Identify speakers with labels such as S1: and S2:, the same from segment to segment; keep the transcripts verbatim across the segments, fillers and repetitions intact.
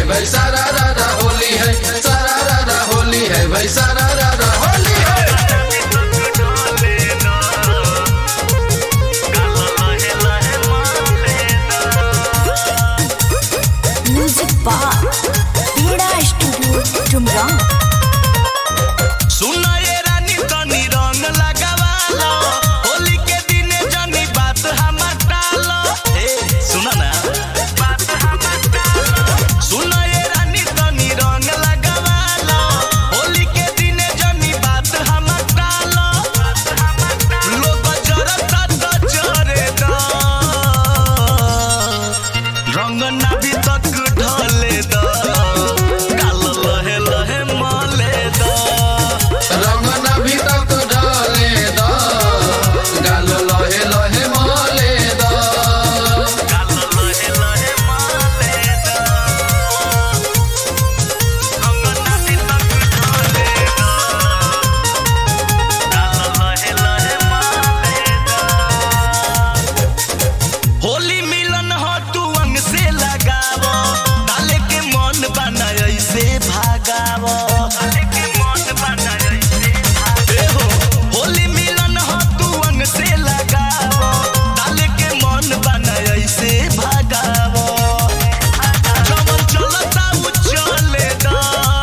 S1: भाई सारा रारा होली है, सारा रारा होली है भाई सारा रारा होली है।
S2: म्यूजिक बार बीड़ा स्टूडियो डुमरा।
S3: सुना ये रानी तनी रंग लगावालो, होली के दिन जनी बात हमर टालो। ए सुना ना बात हमर टालो। सुना ये रानी तनी रंग लगावालो, होली के दिन जनी बात हमर टालो। लोग जरता तो जरे दा, रंग ना भी तक ढले दा, काल लहे लहे मले दा।
S1: रंग नभी तक डाले दा, गाल लहे लहे माले दा।
S3: काल लहे लहे माले दा, रंग नाती तक ढले दा, काल लहे लहे माले दा। होली मिलन हो तू अंग से लगावो, डाले के मन बना ऐसे भागावो, डाले के मन बना ऐसे भागावो। होली मिलन हो तू अंग से लगावो, डाले के मन बना ऐसे भागावो। जवन चलता उ चले दा,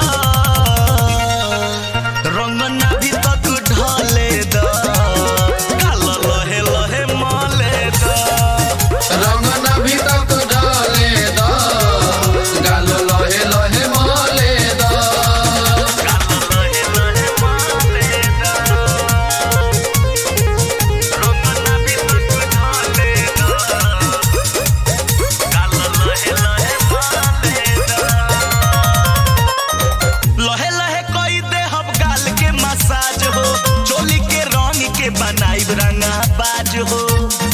S3: रंग नाभी तक ढले दा, काल लहे लहे माले दा।
S1: रंग नभी तक डाले दा, गाल लहे लहे माले दा।
S3: काल लहे लहे माले दा, रंग नाभी तक ढले दा, काल लहे लहे माले दा। लहे लहे कई दे हम गाल के मसाज हो, चोली के रंग के बनाई रंगा बाज हो।